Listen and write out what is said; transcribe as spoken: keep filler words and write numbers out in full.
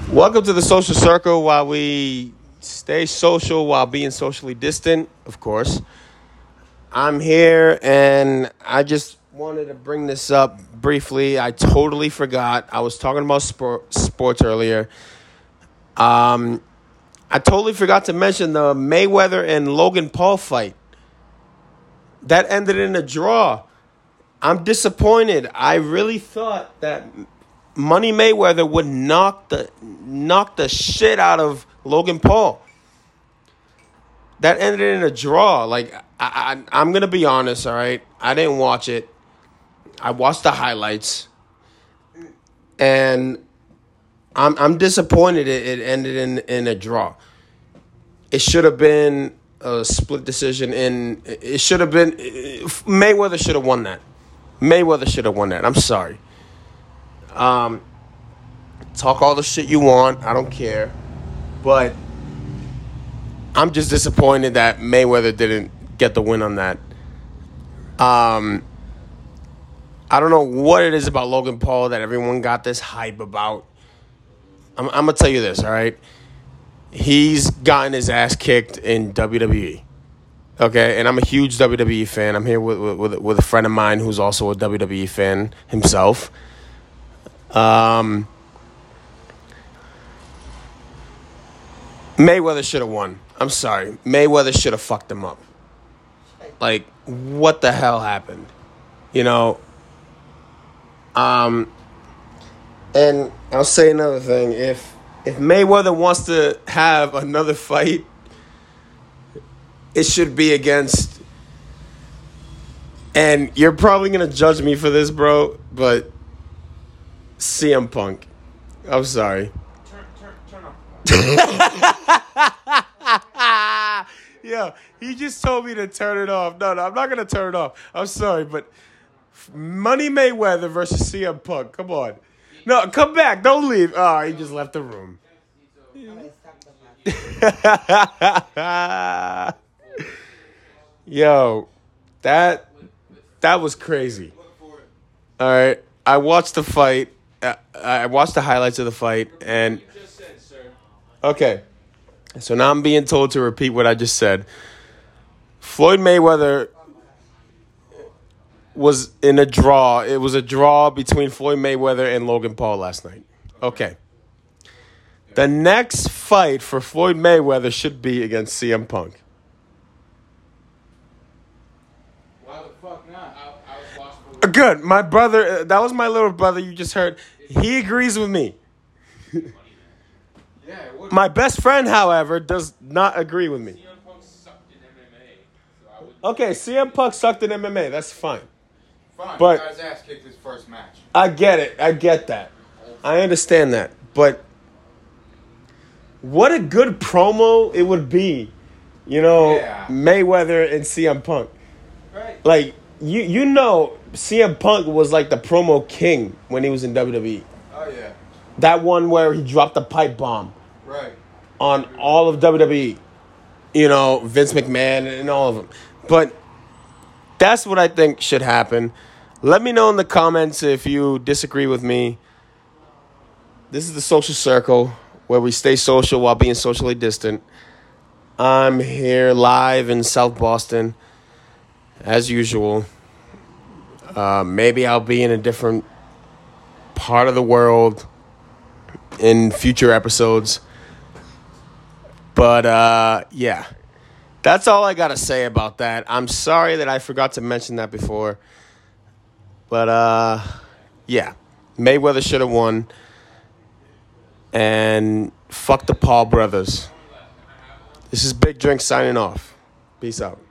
Welcome to the social circle while we stay social while being socially distant, of course. I'm here and I just wanted to bring this up briefly. I totally forgot. I was talking about sport, sports earlier. Um, I totally forgot to mention the Mayweather and Logan Paul fight. That ended in a draw. I'm disappointed. I really thought that Money Mayweather would knock the knock the shit out of Logan Paul. That ended in a draw. Like I, I, I'm gonna be honest, all right. I didn't watch it. I watched the highlights, and I'm I'm disappointed. It, it ended in, in a draw. It should have been a split decision. In it should have been Mayweather should have won that. Mayweather should have won that. I'm sorry. Um, talk all the shit you want. I don't care. But I'm just disappointed that Mayweather didn't get the win on that. Um, I don't know what it is about Logan Paul that everyone got this hype about. I'm, I'm going to tell you this, all right? He's gotten his ass kicked in W W E. Okay, and I'm a huge W W E fan. I'm here with, with, with a friend of mine who's also a W W E fan himself. Um, Mayweather should have won. I'm sorry. Mayweather should have fucked him up. Like, what the hell happened? You know? Um, and I'll say another thing. If if Mayweather wants to have another fight, it should be against... And you're probably going to judge me for this, bro, but... C M Punk. I'm sorry. Turn, turn, turn off. Yo, he just told me to turn it off. No, no, I'm not going to turn it off. I'm sorry, but Money Mayweather versus C M Punk. Come on. No, come back. Don't leave. Oh, he just left the room. Yo, that that was crazy. All right. I watched the fight. Uh, I watched the highlights of the fight, and okay, so now I'm being told to repeat what I just said. Floyd Mayweather was in a draw. It was a draw between Floyd Mayweather and Logan Paul last night. Okay. The next fight for Floyd Mayweather should be against C M Punk. Why the fuck not? I, I was watching. Good. My brother, that was my little brother you just heard. He agrees with me. Yeah, it My best friend, however, does not agree with me. C M Punk sucked in M M A. So I would, Okay, C M Punk sucked in M M A. That's fine. fine, but- he got his ass kicked his first match. I get it. I get that. I understand that. But what a good promo it would be, you know, Yeah. Mayweather and C M Punk. Right. Like, you you know, C M Punk was like the promo king when he was in W W E. Oh, yeah. That one where he dropped the pipe bomb Right. on all of W W E. You know, Vince McMahon and all of them. But that's what I think should happen. Let me know in the comments if you disagree with me. This is the social circle where we stay social while being socially distant. I'm here live in South Boston, as usual. Uh, maybe I'll be in a different part of the world in future episodes. But, uh, yeah. That's all I got to say about that. I'm sorry that I forgot to mention that before. But, uh, yeah. Mayweather should have won. And fuck the Paul brothers. This is Big Drink signing off. Peace out.